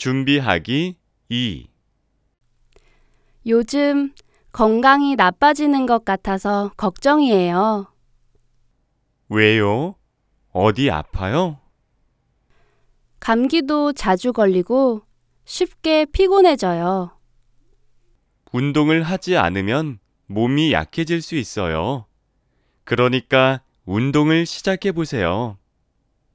준비하기 2. 요즘 건강이 나빠지는 것 같아서 걱정이에요. 왜요? 어디 아파요? 감기도 자주 걸리고 쉽게 피곤해져요. 운동을 하지 않으면 몸이 약해질 수 있어요. 그러니까 운동을 시작해 보세요.